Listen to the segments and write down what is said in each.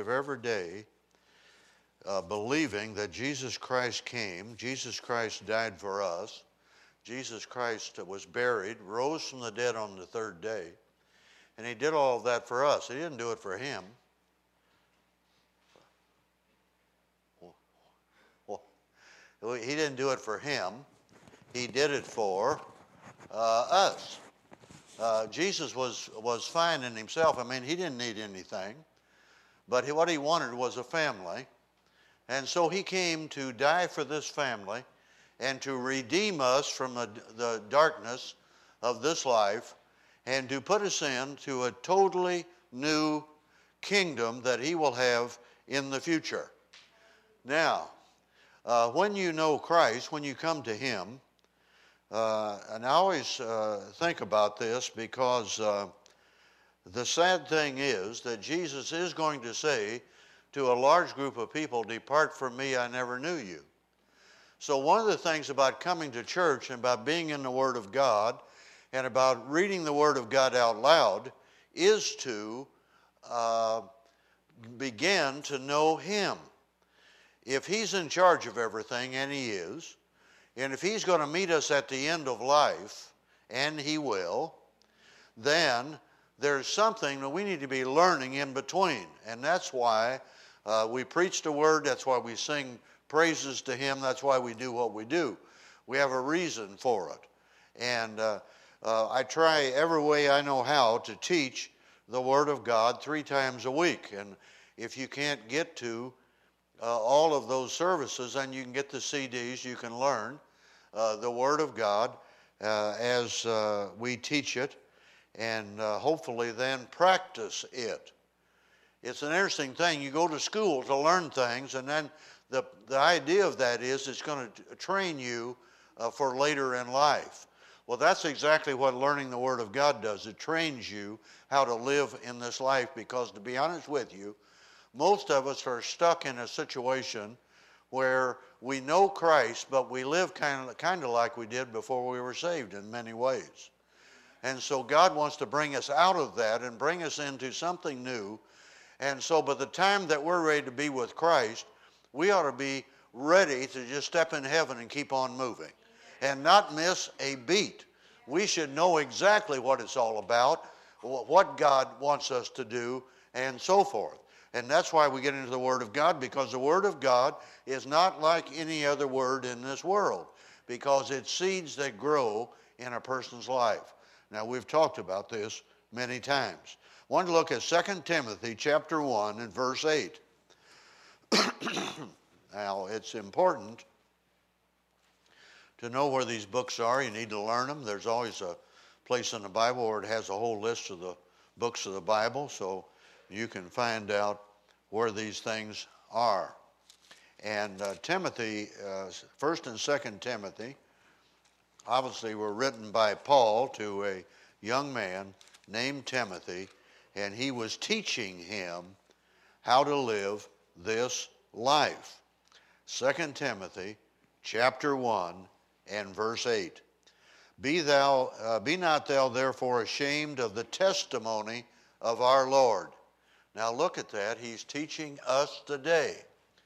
live every day believing that Jesus Christ came, Jesus Christ died for us, Jesus Christ was buried, rose from the dead on the third day, and he did all of that for us. He didn't do it for him. He didn't do it for him. He did it for us. Jesus was fine in himself. I mean, he didn't need anything. But what he wanted was a family. And so he came to die for this family and to redeem us from the darkness of this life and to put us into a totally new kingdom that he will have in the future. Now, when you know Christ, when you come to him, and I always think about this because the sad thing is that Jesus is going to say to a large group of people, "Depart from me, I never knew you." So one of the things about coming to church and about being in the Word of God and about reading the Word of God out loud is to begin to know him. If he's in charge of everything, and he is, and if he's going to meet us at the end of life, and he will, then there's something that we need to be learning in between. And that's why we preach the word. That's why we sing praises to him. That's why we do what we do. We have a reason for it. And I try every way I know how to teach the Word of God 3 times a week. And if you can't get to all of those services, then you can get the CDs. You can learn the Word of God as we teach it, and hopefully then practice it. It's an interesting thing. You go to school to learn things, and then the idea of that is it's going to train you for later in life. Well, that's exactly what learning the Word of God does. It trains you how to live in this life, because to be honest with you, most of us are stuck in a situation where we know Christ, but we live kind of like we did before we were saved in many ways. And so God wants to bring us out of that and bring us into something new. And so by the time that we're ready to be with Christ, we ought to be ready to just step in heaven and keep on moving and not miss a beat. We should know exactly what it's all about, what God wants us to do, and so forth. And that's why we get into the Word of God, because the Word of God is not like any other word in this world, because it's seeds that grow in a person's life. Now, we've talked about this many times. I want to look at 2 Timothy chapter 1 and verse 8. Now, it's important to know where these books are. You need to learn them. There's always a place in the Bible where it has a whole list of the books of the Bible, so you can find out where these things are. And Timothy, 1 and 2 Timothy, obviously were written by Paul to a young man named Timothy, and he was teaching him how to live this life. 2 Timothy chapter 1 and verse 8. Be not thou therefore ashamed of the testimony of our Lord. Now look at that. He's teaching us today.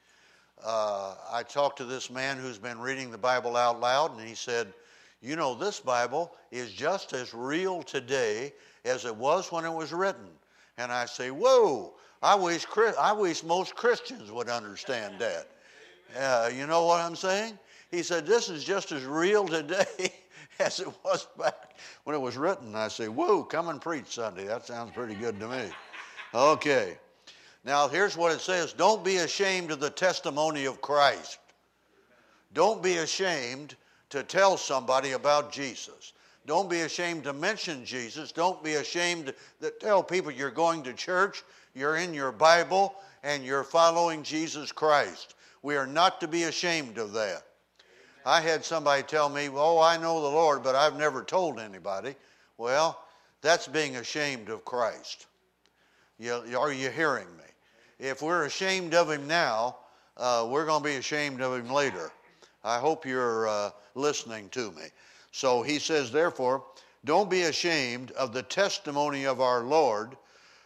I talked to this man who's been reading the Bible out loud, and he said, you know, this Bible is just as real today as it was when it was written. And I say, whoa, I wish most Christians would understand that. You know what I'm saying? He said, this is just as real today as it was back when it was written. I say, whoa, come and preach Sunday. That sounds pretty good to me. Okay. Now, here's what it says. Don't be ashamed of the testimony of Christ. Don't be ashamed to tell somebody about Jesus. Don't be ashamed to mention Jesus. Don't be ashamed to tell people you're going to church, you're in your Bible, and you're following Jesus Christ. We are not to be ashamed of that. I had somebody tell me, oh, I know the Lord, but I've never told anybody. Well, that's being ashamed of Christ. Are you hearing me? If we're ashamed of him now, we're going to be ashamed of him later. I hope you're listening to me. So he says, therefore, don't be ashamed of the testimony of our Lord,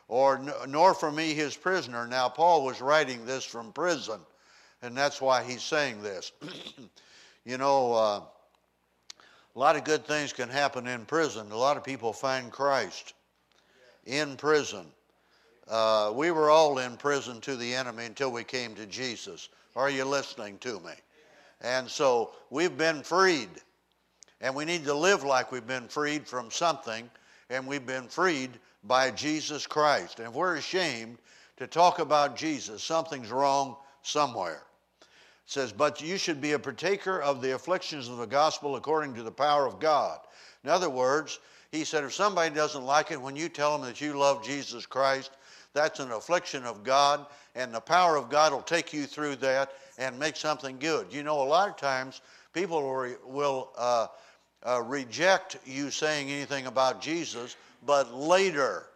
or nor for me his prisoner. Now Paul was writing this from prison, and that's why he's saying this. You know, a lot of good things can happen in prison. A lot of people find Christ in prison. We were all in prison to the enemy until we came to Jesus. Are you listening to me? And so we've been freed. And we need to live like we've been freed from something. And we've been freed by Jesus Christ. And if we're ashamed to talk about Jesus, something's wrong somewhere. It says, but you should be a partaker of the afflictions of the gospel according to the power of God. In other words, he said, if somebody doesn't like it when you tell them that you love Jesus Christ, that's an affliction of God, and the power of God will take you through that and make something good. You know, a lot of times people will reject you saying anything about Jesus, but later,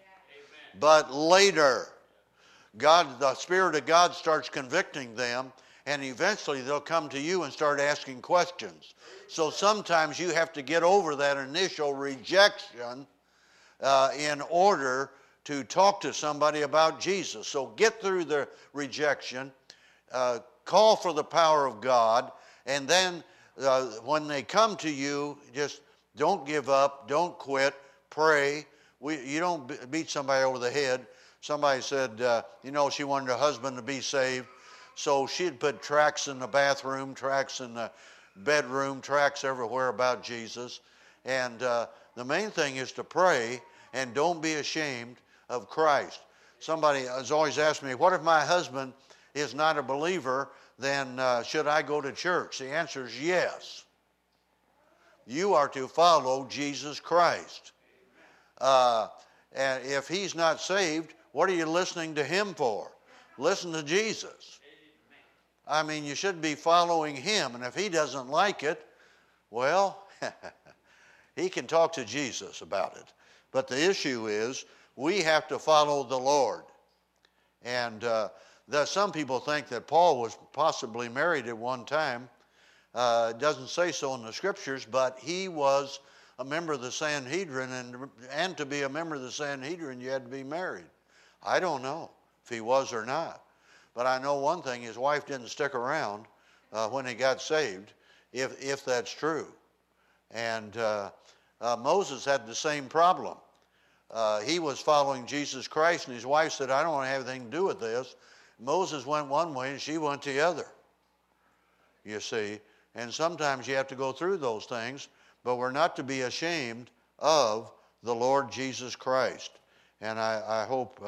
God, the Spirit of God starts convicting them, and eventually they'll come to you and start asking questions. So sometimes you have to get over that initial rejection in order to talk to somebody about Jesus. So get through the rejection, call for the power of God, and then when they come to you, just don't give up, don't quit, pray. You don't beat somebody over the head. Somebody said, you know, she wanted her husband to be saved, so she'd put tracts in the bathroom, tracts in the bedroom, tracts everywhere about Jesus. And the main thing is to pray and don't be ashamed of Christ. Somebody has always asked me, what if my husband is not a believer, then should I go to church? The answer is yes. You are to follow Jesus Christ. And if he's not saved, what are you listening to him for? Listen to Jesus. I mean, you should be following him, and if he doesn't like it, well, he can talk to Jesus about it. But the issue is, we have to follow the Lord. And some people think that Paul was possibly married at one time. It doesn't say so in the scriptures, but he was a member of the Sanhedrin, and to be a member of the Sanhedrin, you had to be married. I don't know if he was or not. But I know one thing, his wife didn't stick around when he got saved, if that's true. And Moses had the same problem. He was following Jesus Christ, and his wife said, I don't want to have anything to do with this. Moses went one way, and she went the other, you see. And sometimes you have to go through those things, but we're not to be ashamed of the Lord Jesus Christ. And I hope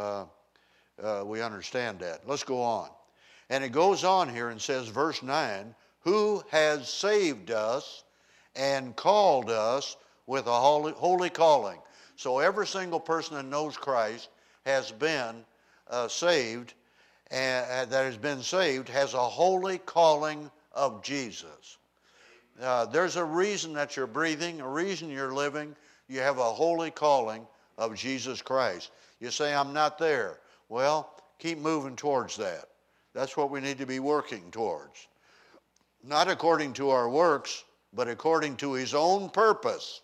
we understand that. Let's go on. And it goes on here and says, verse 9, who has saved us and called us with a holy calling. So every single person that knows Christ has been saved, and that has been saved has a holy calling of Jesus. There's a reason that you're breathing, a reason you're living. You have a holy calling of Jesus Christ. You say, I'm not there. Well, keep moving towards that. That's what we need to be working towards. Not according to our works, but according to his own purpose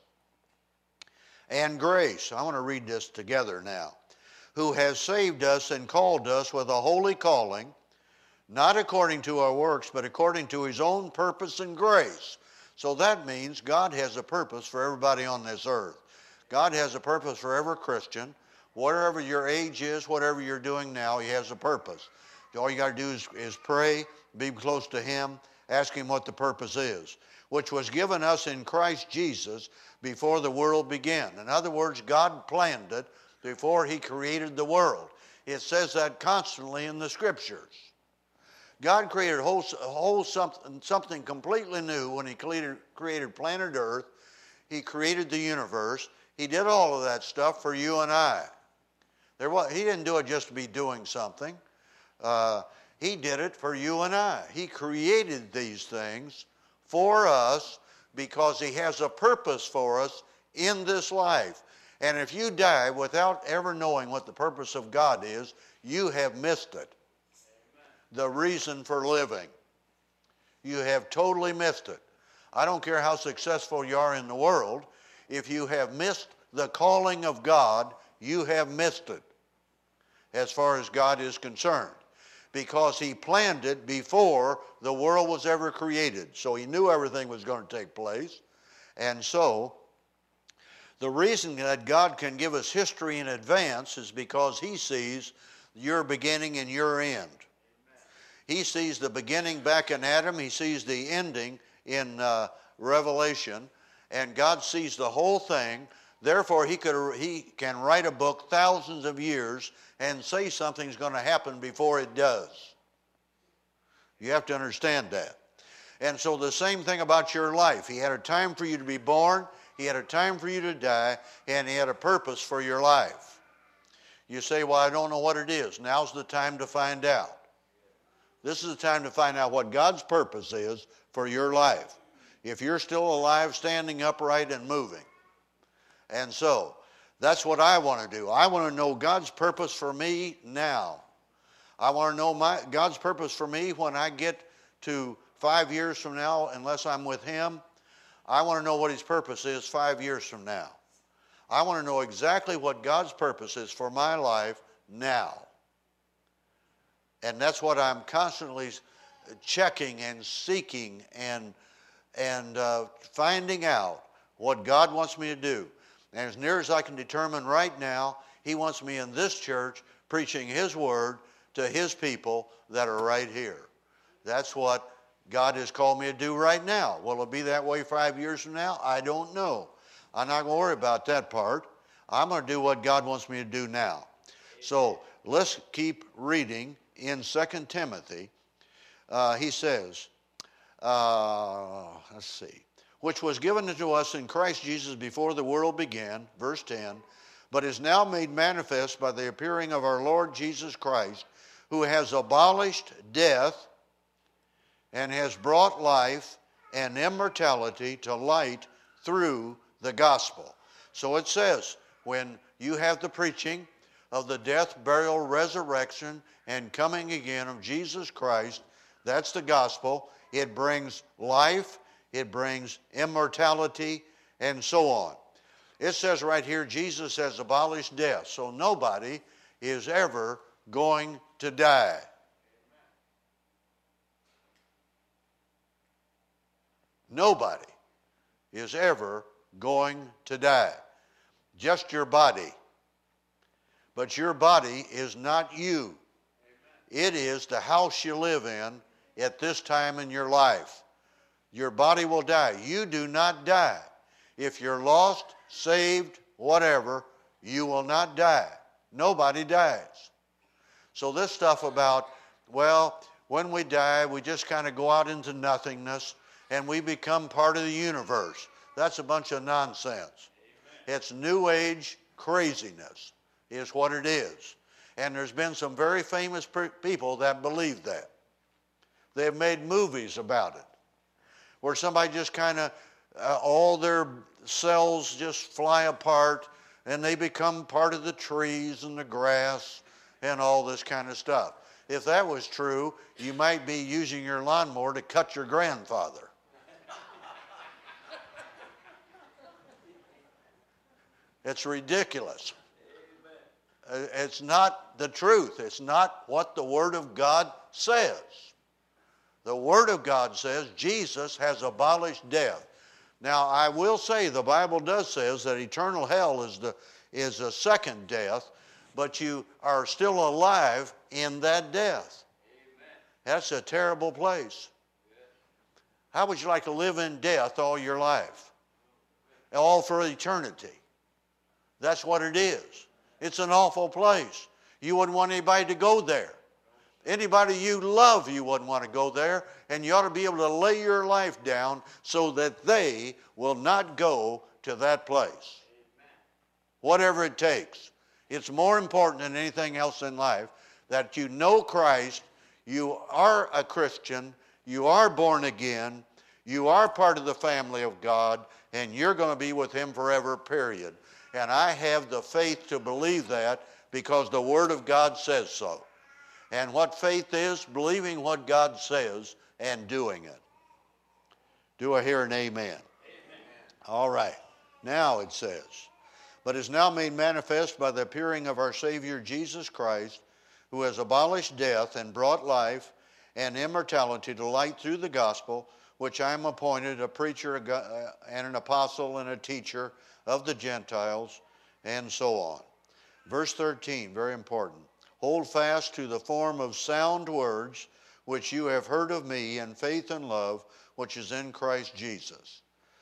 and grace. I want to read this together now. Who has saved us and called us with a holy calling, not according to our works, but according to his own purpose and grace. So that means God has a purpose for everybody on this earth. God has a purpose for every Christian. Whatever your age is, whatever you're doing now, he has a purpose. All you got to do is pray, be close to him, ask him what the purpose is, which was given us in Christ Jesus before the world began. In other words, God planned it before he created the world. It says that constantly in the scriptures. God created something completely new when he created planet Earth. He created the universe. He did all of that stuff for you and I. He didn't do it just to be doing something. He did it for you and I. He created these things for us because he has a purpose for us in this life. And if you die without ever knowing what the purpose of God is, you have missed it. The reason for living. You have totally missed it. I don't care how successful you are in the world. If you have missed the calling of God, you have missed it. as far as God is concerned, because he planned it before the world was ever created. So he knew everything was going to take place. And so the reason that God can give us history in advance is because he sees your beginning and your end. He sees the beginning back in Adam. He sees the ending in Revelation. And God sees the whole thing. Therefore, he can write a book thousands of years and say something's going to happen before it does. You have to understand that. And so the same thing about your life. He had a time for you to be born. He had a time for you to die. And he had a purpose for your life. You say, well, I don't know what it is. Now's the time to find out. This is the time to find out what God's purpose is for your life. If you're still alive, standing upright and moving. And so, that's what I want to do. I want to know God's purpose for me now. I want to know God's purpose for me when I get to 5 years from now, unless I'm with him. I want to know what his purpose is 5 years from now. I want to know exactly what God's purpose is for my life now. And that's what I'm constantly checking and seeking and finding out what God wants me to do. And as near as I can determine right now, he wants me in this church preaching his word to his people that are right here. That's what God has called me to do right now. Will it be that way 5 years from now? I don't know. I'm not going to worry about that part. I'm going to do what God wants me to do now. So let's keep reading in 2 Timothy. He says, let's see, which was given unto us in Christ Jesus before the world began, verse 10, but is now made manifest by the appearing of our Lord Jesus Christ, who has abolished death and has brought life and immortality to light through the gospel. So it says, when you have the preaching of the death, burial, resurrection, and coming again of Jesus Christ, that's the gospel. It brings life, it brings immortality, and so on. It says right here, Jesus has abolished death, so nobody is ever going to die. Nobody is ever going to die. Just your body. But your body is not you. It is the house you live in at this time in your life. Your body will die. You do not die. If you're lost, saved, whatever, you will not die. Nobody dies. So this stuff about, well, when we die, we just kind of go out into nothingness and we become part of the universe. That's a bunch of nonsense. Amen. It's New Age craziness is what it is. And there's been some very famous people that believe that. They've made movies about it, where somebody just kind of, all their cells just fly apart and they become part of the trees and the grass and all this kind of stuff. If that was true, you might be using your lawnmower to cut your grandfather. It's ridiculous. It's not the truth. It's not what the Word of God says. The Word of God says Jesus has abolished death. Now, I will say the Bible does says that eternal hell is a second death, but you are still alive in that death. Amen. That's a terrible place. How would you like to live in death all your life? All for eternity. That's what it is. It's an awful place. You wouldn't want anybody to go there. Anybody you love, you wouldn't want to go there, and you ought to be able to lay your life down so that they will not go to that place. Amen. Whatever it takes. It's more important than anything else in life that you know Christ, you are a Christian, you are born again, you are part of the family of God, and you're going to be with him forever, period. And I have the faith to believe that because the Word of God says so. And what faith is? Believing what God says and doing it. Do I hear an amen? Amen. All right. Now it says, but is now made manifest by the appearing of our Savior Jesus Christ, who has abolished death and brought life and immortality to light through the gospel, which I am appointed a preacher and an apostle and a teacher of the Gentiles, and so on. Verse 13, very important. Hold fast to the form of sound words which you have heard of me in faith and love which is in Christ Jesus.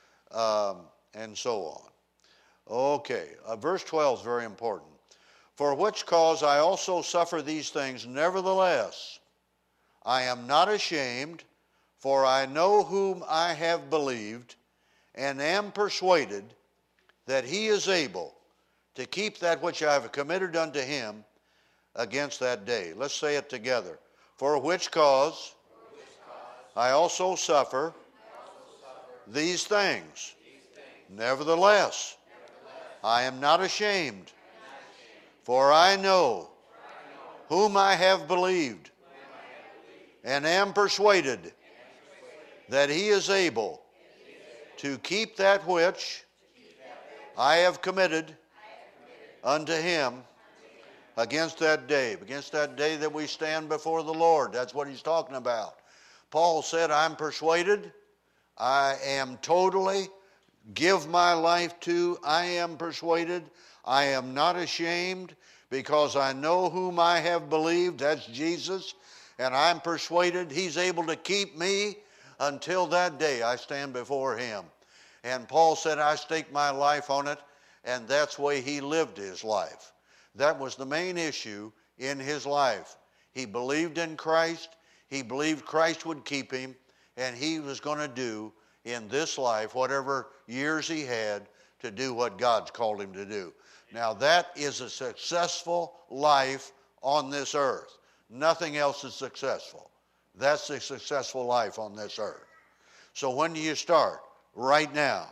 And so on. Okay, verse 12 is very important. For which cause I also suffer these things, nevertheless I am not ashamed, for I know whom I have believed, and am persuaded that he is able to keep that which I have committed unto him against that day. Let's say it together. For which cause I also suffer these things. Nevertheless, I am not ashamed, for I know whom I have believed, and am persuaded that he is able to keep that which I have committed unto him against that day that we stand before the Lord. That's what he's talking about. Paul said, I'm persuaded, I am totally, give my life to, I am persuaded, I am not ashamed, because I know whom I have believed, that's Jesus, and I'm persuaded he's able to keep me until that day I stand before him. And Paul said, I stake my life on it, and that's the way he lived his life. That was the main issue in his life. He believed in Christ, he believed Christ would keep him, and he was going to do in this life whatever years he had to do what God's called him to do. Now that is a successful life on this earth. Nothing else is successful. That's a successful life on this earth. So when do you start? Right now.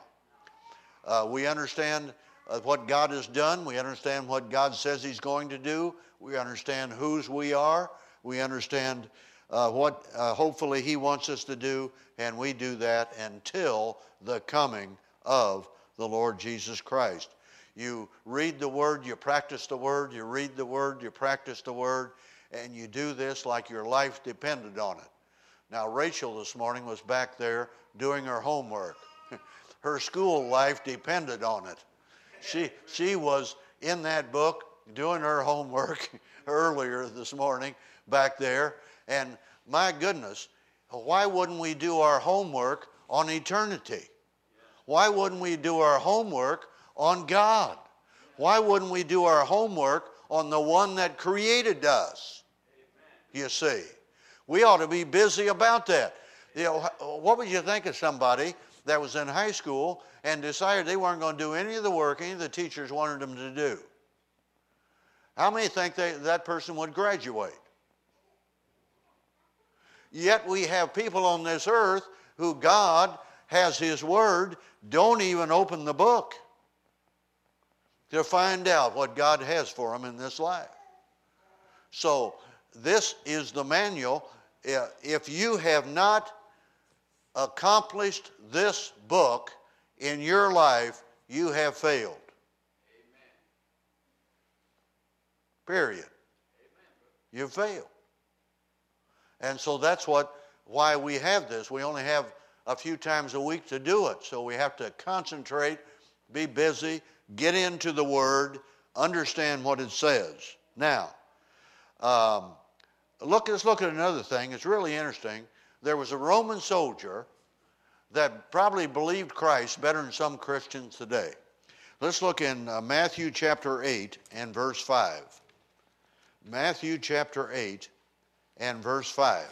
We understand what God has done. We understand what God says he's going to do. We understand whose we are. We understand what hopefully he wants us to do, and we do that until the coming of the Lord Jesus Christ. You read the Word, you practice the Word, you read the Word, you practice the Word, and you do this like your life depended on it. Now, Rachel this morning was back there doing her homework. Her school life depended on it. She was in that book doing her homework earlier this morning back there. And my goodness, why wouldn't we do our homework on eternity? Why wouldn't we do our homework on God? Why wouldn't we do our homework on the one that created us? You see, we ought to be busy about that. You know, what would you think of somebody that was in high school and decided they weren't going to do any of the work any of the teachers wanted them to do? How many think that person would graduate? Yet we have people on this earth who God has his word, don't even open the book to find out what God has for them in this life. So this is the manual. If you have not accomplished this book in your life, you have failed. Amen. Period. Amen. You've failed. And so that's why we have this. We only have a few times a week to do it. So we have to concentrate, be busy, get into the Word, understand what it says. Now, let's look at another thing. It's really interesting. There was a Roman soldier that probably believed Christ better than some Christians today. Let's look in Matthew chapter 8 and verse 5. Matthew chapter 8 and verse 5.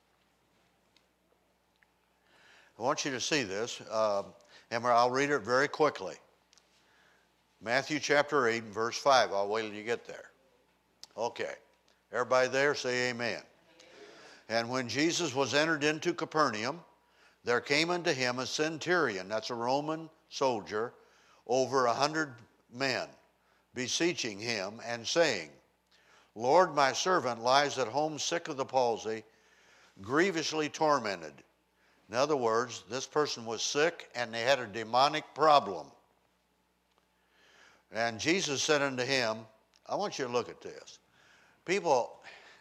I want you to see this, and I'll read it very quickly. Matthew chapter 8 and verse 5. I'll wait till you get there. Okay. Everybody there, say amen. And when Jesus was entered into Capernaum, there came unto him a centurion, that's a Roman soldier, over 100 men, beseeching him and saying, Lord, my servant lies at home sick of the palsy, grievously tormented. In other words, this person was sick and they had a demonic problem. And Jesus said unto him, I want you to look at this. People,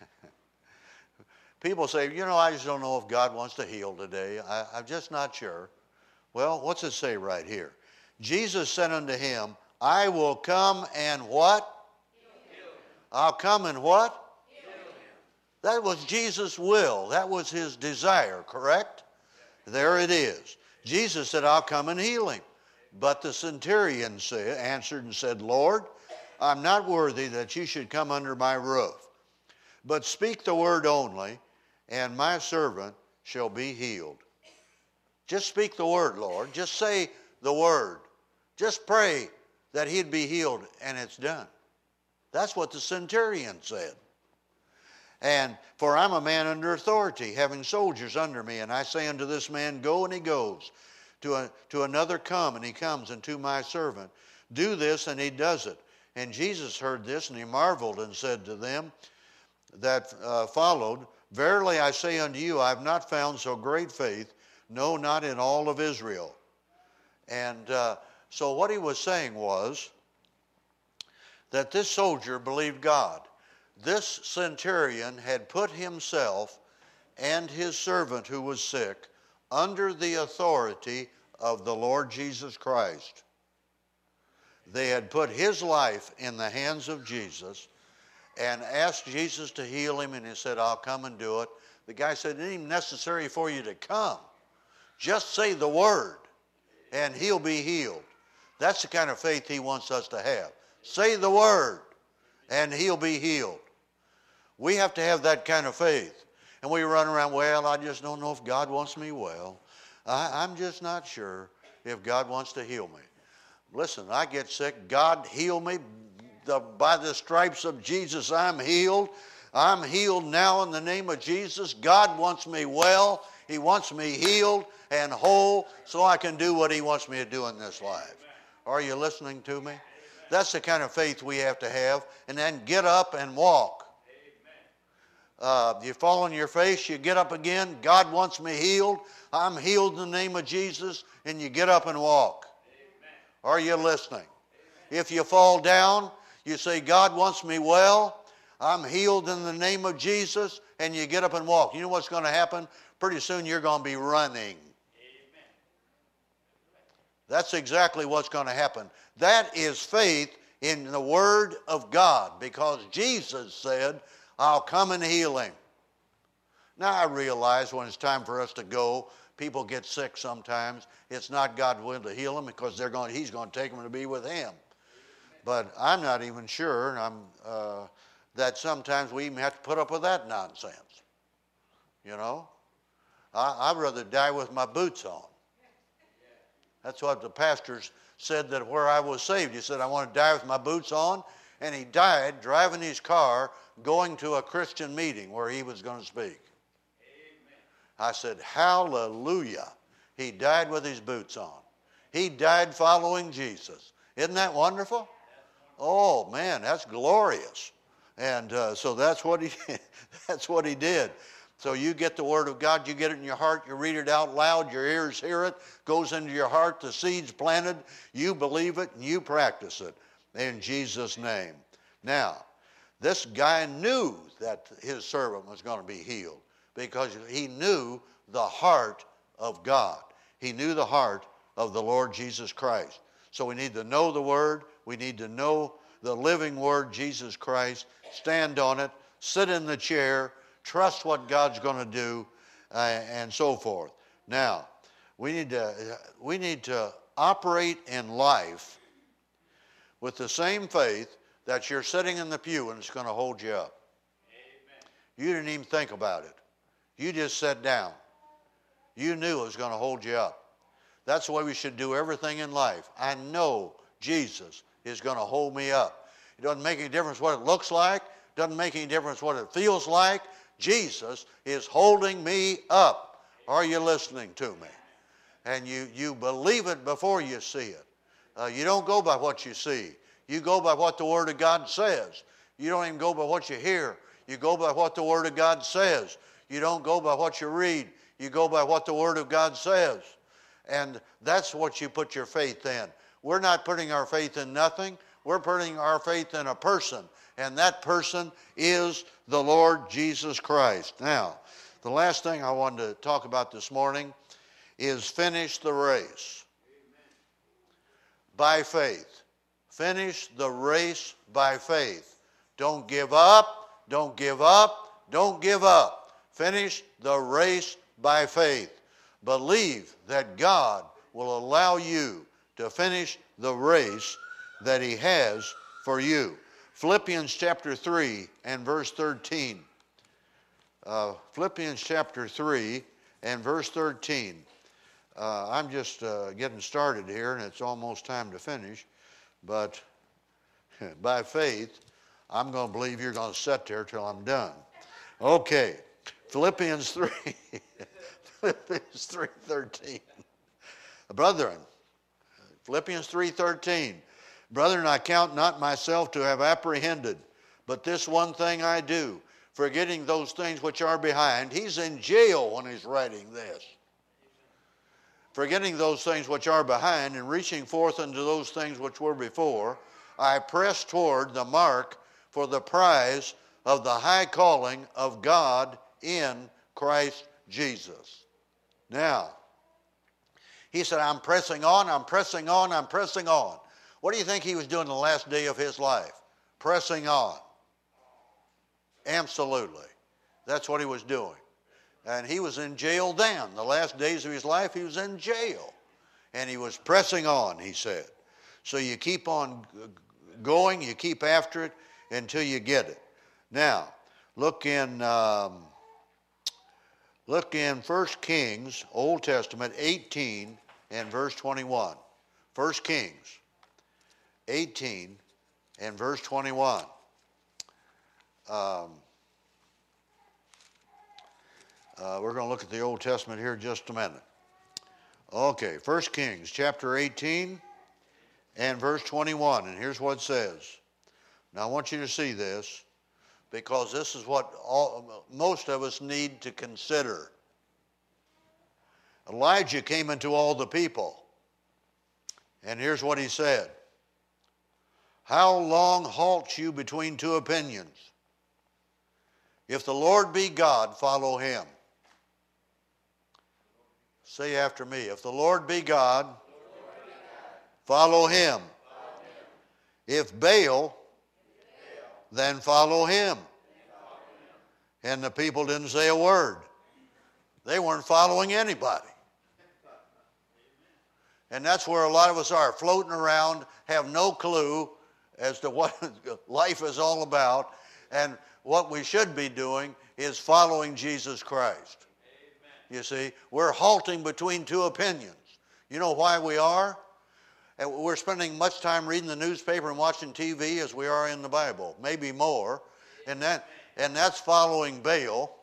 People say, I just don't know if God wants to heal today. I'm just not sure. Well, what's it say right here? Jesus said unto him, I will come and what? I'll come and what? That was Jesus' will. That was his desire, correct? There it is. Jesus said, I'll come and heal him. But the centurion answered and said, Lord, I'm not worthy that you should come under my roof. But speak the word only, and my servant shall be healed. Just speak the word, Lord. Just say the word. Just pray that he'd be healed, and it's done. That's what the centurion said. And for I'm a man under authority, having soldiers under me, and I say unto this man, go, and he goes. To another, come, and he comes, and to my servant, do this, and he does it. And Jesus heard this, and he marveled, and said to them that followed, verily I say unto you, I have not found so great faith, no, not in all of Israel. And so what he was saying was that this soldier believed God. This centurion had put himself and his servant who was sick under the authority of the Lord Jesus Christ. They had put his life in the hands of Jesus and asked Jesus to heal him, and he said, I'll come and do it. The guy said, it ain't even necessary for you to come. Just say the word, and he'll be healed. That's the kind of faith he wants us to have. Say the word, and he'll be healed. We have to have that kind of faith. And we run around, well, I just don't know if God wants me well. I'm just not sure if God wants to heal me. Listen, I get sick. God heal me. By the stripes of Jesus, I'm healed. I'm healed now in the name of Jesus. God wants me well. He wants me healed and whole so I can do what he wants me to do in this life. Are you listening to me? That's the kind of faith we have to have. And then get up and walk. You fall on your face, you get up again. God wants me healed. I'm healed in the name of Jesus. And you get up and walk. Are you listening? If you fall down, you say, God wants me well. I'm healed in the name of Jesus. And you get up and walk. You know what's going to happen? Pretty soon you're going to be running. That's exactly what's going to happen. That is faith in the Word of God, because Jesus said, I'll come and heal him. Now I realize when it's time for us to go, people get sick sometimes. It's not God's will to heal them because he's going to take them to be with him. But I'm not even sure that sometimes we even have to put up with that nonsense. You know? I'd rather die with my boots on. That's what the pastors said, that where I was saved. He said, I want to die with my boots on. And he died driving his car going to a Christian meeting where he was going to speak. Amen. I said, hallelujah. He died with his boots on. He died following Jesus. Isn't that wonderful? Oh, man, that's glorious. And so that's what he did. So you get the Word of God, you get it in your heart, you read it out loud, your ears hear it, goes into your heart, the seed's planted, you believe it, and you practice it in Jesus' name. Now, this guy knew that his servant was going to be healed because he knew the heart of God. He knew the heart of the Lord Jesus Christ. So we need to know the Word. We need to know the living Word, Jesus Christ. Stand on it. Sit in the chair. Trust what God's going to do, and so forth. Now, we need to operate in life with the same faith that you're sitting in the pew and it's going to hold you up. Amen. You didn't even think about it. You just sat down. You knew it was going to hold you up. That's the way we should do everything in life. I know Jesus is going to hold me up. It doesn't make any difference what it looks like. It doesn't make any difference what it feels like. Jesus is holding me up. Are you listening to me? And you believe it before you see it. You don't go by what you see. You go by what the Word of God says. You don't even go by what you hear. You go by what the Word of God says. You don't go by what you read. You go by what the Word of God says. And that's what you put your faith in. We're not putting our faith in nothing. We're putting our faith in a person. and that person is the Lord Jesus Christ. Now, the last thing I wanted to talk about this morning is finish the race by faith. Finish the race by faith. Don't give up, don't give up, don't give up. Finish the race by faith. Believe that God will allow you to finish the race that he has for you. Philippians chapter 3 and verse 13. Philippians chapter 3 and verse 13. I'm just getting started here, and it's almost time to finish. But by faith, I'm going to believe you're going to sit there till I'm done. Okay, Philippians 3, Philippians 3:13. Brethren, Philippians 3:13. Brethren, I count not myself to have apprehended, but this one thing I do, forgetting those things which are behind. He's in jail when he's writing this. Forgetting those things which are behind and reaching forth unto those things which were before, I press toward the mark for the prize of the high calling of God in Christ Jesus. Now, he said, I'm pressing on, I'm pressing on, I'm pressing on. What do you think he was doing the last day of his life? Pressing on. Absolutely. That's what he was doing. And he was in jail then. The last days of his life, he was in jail. And he was pressing on, he said. So you keep on going, you keep after it until you get it. Now, look in 1 Kings, Old Testament, 18 and verse 21. 1 Kings 18 and verse 21. We're going to look at the Old Testament here in just a minute. Okay, 1 Kings chapter 18 and verse 21. And here's what it says. Now I want you to see this, because this is what most of us need to consider. Elijah came into all the people. And here's what he said. How long halt you between two opinions? If the Lord be God, follow him. Say after me. If the Lord be God, follow him. If Baal, then follow him. And the people didn't say a word. They weren't following anybody. And that's where a lot of us are, floating around, have no clue as to what life is all about. And what we should be doing is following Jesus Christ. Amen. You see, we're halting between two opinions. You know why we are? And we're spending much time reading the newspaper and watching TV as we are in the Bible, maybe more. And that's following Baal.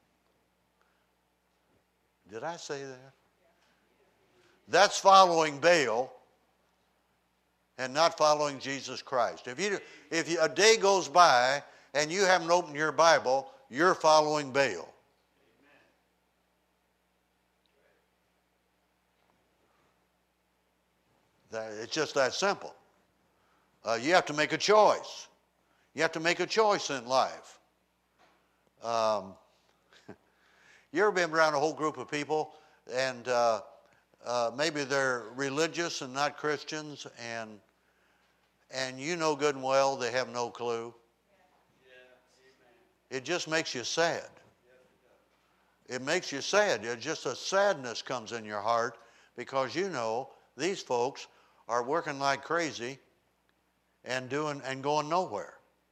Did I say that? That's following Baal and not following Jesus Christ. If a day goes by and you haven't opened your Bible, you're following Baal. It's just that simple. You have to make a choice. You have to make a choice in life. You ever been around a whole group of people and maybe they're religious and not Christians, and you know good and well they have no clue? It just makes you sad. It makes you sad. Just a sadness comes in your heart, because you know these folks are working like crazy and going nowhere.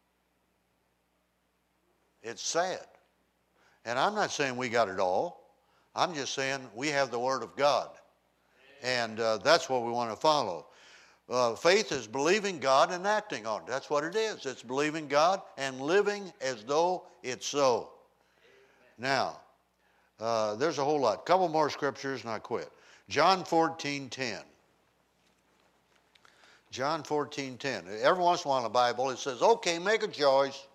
It's sad. And I'm not saying we got it all. I'm just saying we have the Word of God. And that's what we want to follow. Faith is believing God and acting on it. That's what it is. It's believing God and living as though it's so. Now, there's a whole lot. Couple more scriptures and I quit. John 14:10. John 14:10. Every once in a while in the Bible it says, okay, make a choice.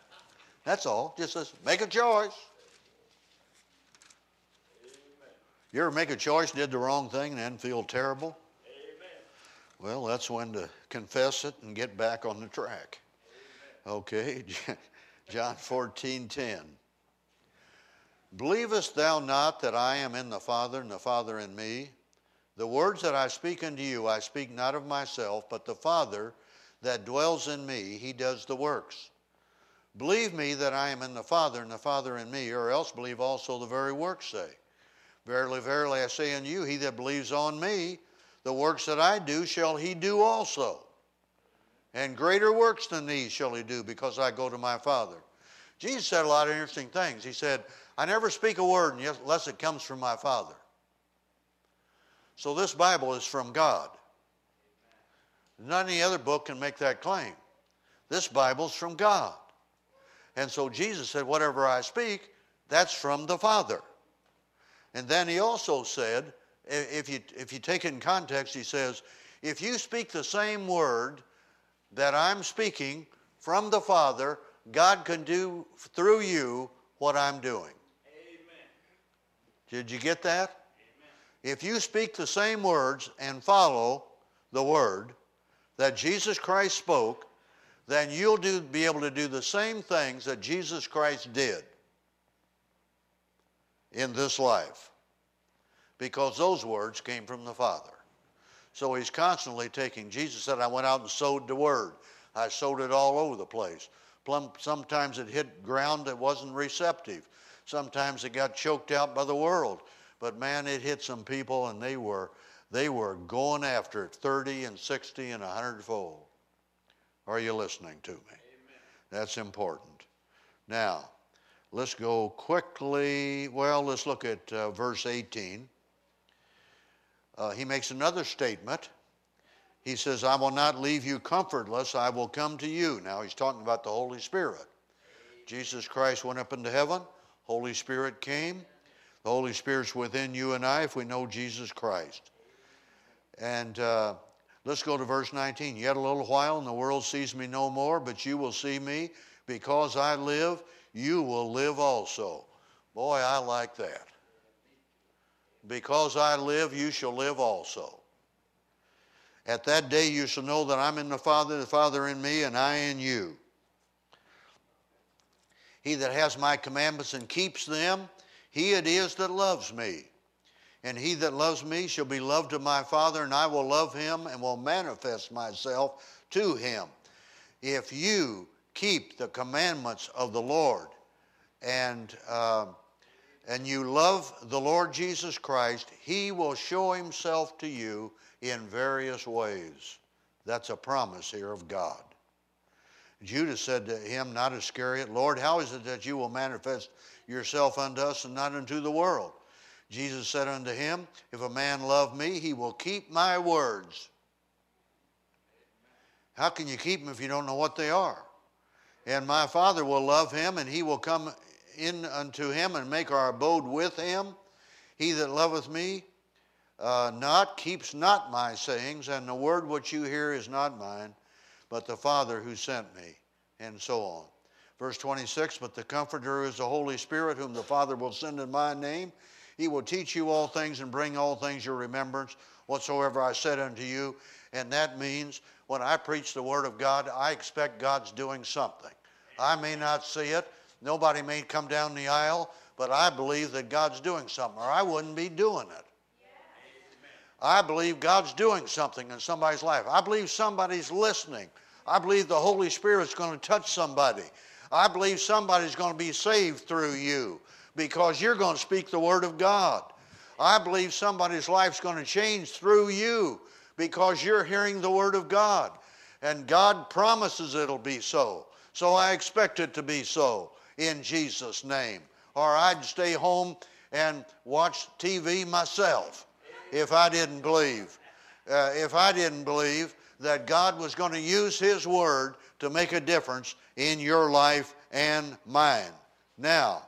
That's all. Just says, make a choice. You ever make a choice, did the wrong thing, and then feel terrible? Amen. Well, that's when to confess it and get back on the track. Amen. Okay, John 14:10. Believest thou not that I am in the Father, and the Father in me? The words that I speak unto you, I speak not of myself, but the Father that dwells in me, he does the works. Believe me that I am in the Father, and the Father in me, or else believe also the very works say. Verily, verily, I say unto you, he that believes on me, the works that I do shall he do also. And greater works than these shall he do, because I go to my Father. Jesus said a lot of interesting things. He said, I never speak a word unless it comes from my Father. So this Bible is from God. Not any other book can make that claim. This Bible's from God. And so Jesus said, whatever I speak, that's from the Father. And then he also said, if you take it in context, he says, if you speak the same word that I'm speaking from the Father, God can do through you what I'm doing. Amen. Did you get that? Amen. If you speak the same words and follow the word that Jesus Christ spoke, then you'll be able to do the same things that Jesus Christ did in this life, because those words came from the Father. So he's constantly taking, Jesus said, I went out and sowed the word. I sowed it all over the place. Sometimes it hit ground that wasn't receptive. Sometimes it got choked out by the world. But man, it hit some people, and they were going after it 30 and 60 and 100-fold. Are you listening to me? Amen. That's important. Now, let's go quickly. Well, let's look at verse 18. He makes another statement. He says, I will not leave you comfortless. I will come to you. Now, he's talking about the Holy Spirit. Jesus Christ went up into heaven. Holy Spirit came. The Holy Spirit's within you and I if we know Jesus Christ. And let's go to verse 19. Yet a little while, and the world sees me no more, but you will see me. Because I live, you will live also. Boy, I like that. Because I live, you shall live also. At that day you shall know that I'm in the Father in me, and I in you. He that has my commandments and keeps them, he it is that loves me. And he that loves me shall be loved of my Father, and I will love him and will manifest myself to him. If you keep the commandments of the Lord and you love the Lord Jesus Christ, he will show himself to you in various ways. That's a promise here of God. Judas said to him, not Iscariot, Lord, how is it that you will manifest yourself unto us and not unto the world? Jesus said unto him, if a man love me, he will keep my words. How can you keep them if you don't know what they are? And my Father will love him, and he will come in unto him and make our abode with him. He that loveth me keeps not my sayings, and the word which you hear is not mine, but the Father who sent me, and so on. Verse 26, but the Comforter is the Holy Spirit, whom the Father will send in my name. He will teach you all things and bring all things your remembrance, whatsoever I said unto you. And that means when I preach the Word of God, I expect God's doing something. I may not see it. Nobody may come down the aisle, but I believe that God's doing something, or I wouldn't be doing it. I believe God's doing something in somebody's life. I believe somebody's listening. I believe the Holy Spirit's going to touch somebody. I believe somebody's going to be saved through you because you're going to speak the Word of God. I believe somebody's life's going to change through you because you're hearing the Word of God. And God promises it'll be so. So I expect it to be so in Jesus' name. Or I'd stay home and watch TV myself if I didn't believe. If I didn't believe that God was going to use His Word to make a difference in your life and mine. Now,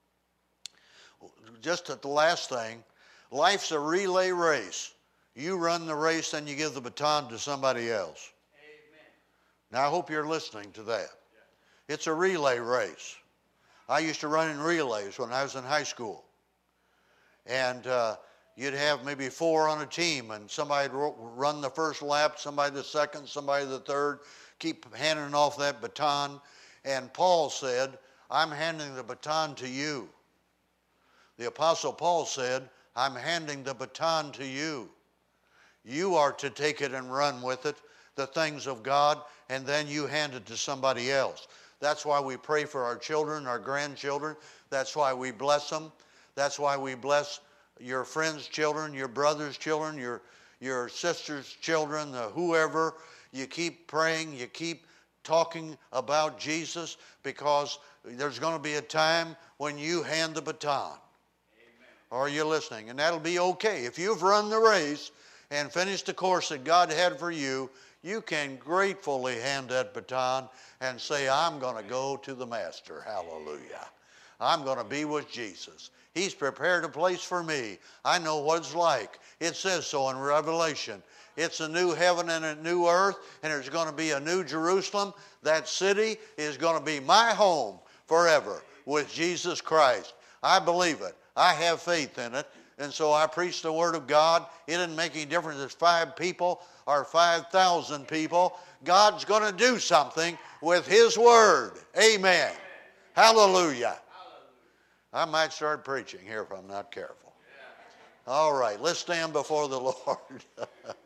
just at the last thing, life's a relay race. You run the race, then you give the baton to somebody else. Amen. Now, I hope you're listening to that. It's a relay race. I used to run in relays when I was in high school. And you'd have maybe 4 on a team, and somebody would run the first lap, somebody the second, somebody the third, keep handing off that baton. And Paul said, I'm handing the baton to you. The Apostle Paul said, I'm handing the baton to you. You are to take it and run with it, the things of God, and then you hand it to somebody else. That's why we pray for our children, our grandchildren. That's why we bless them. That's why we bless your friends' children, your brother's children, your sister's children, whoever. You keep praying, you keep talking about Jesus, because there's going to be a time when you hand the baton. Are you listening? And that'll be okay. If you've run the race and finished the course that God had for you, you can gratefully hand that baton and say, I'm going to go to the Master. Hallelujah. I'm going to be with Jesus. He's prepared a place for me. I know what it's like. It says so in Revelation. It's a new heaven and a new earth, and there's going to be a new Jerusalem. That city is going to be my home forever with Jesus Christ. I believe it. I have faith in it. And so I preach the Word of God. It doesn't make any difference if it's 5 people or 5,000 people. God's going to do something with His Word. Amen. Hallelujah. I might start preaching here if I'm not careful. All right, let's stand before the Lord.